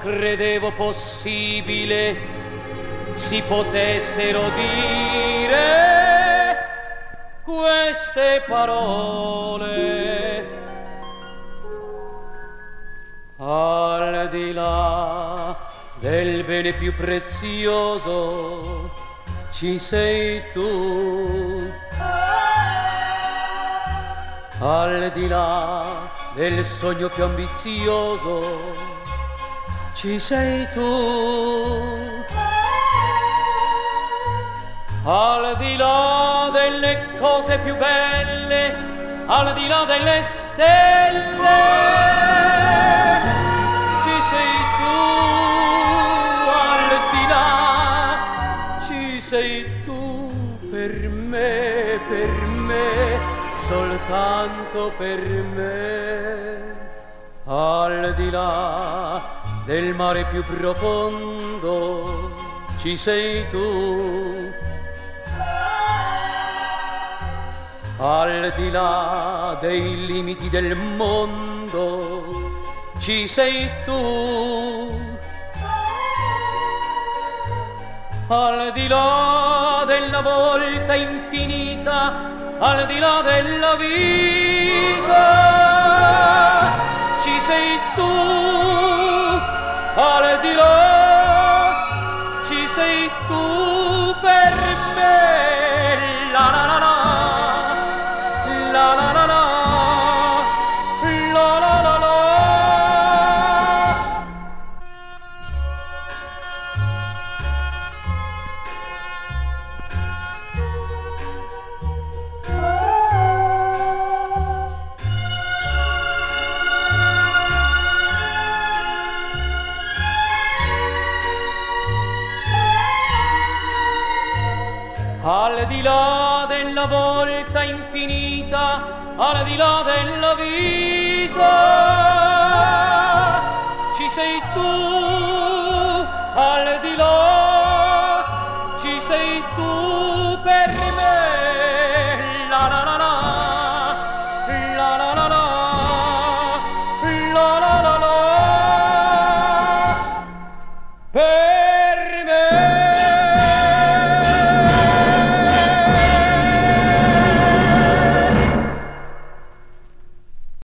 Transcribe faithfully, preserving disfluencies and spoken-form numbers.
credevo possibile si potessero dire queste parole. Al di là del bene più prezioso ci sei tu. Al di là del sogno più ambizioso ci sei tu. Al di là delle cose più belle, al di là delle stelle ci sei tu. Al di là ci sei tu per me, per me, soltanto per me. Al di là del mare più profondo ci sei tu. Al di là dei limiti del mondo ci sei tu. Al di là della volta infinita, al di là della vita ci sei tu. Al di là ci sei tu per me. La la la la, la la la la, la la la la. Al di là della volta infinita, al di là della vita ci sei tu.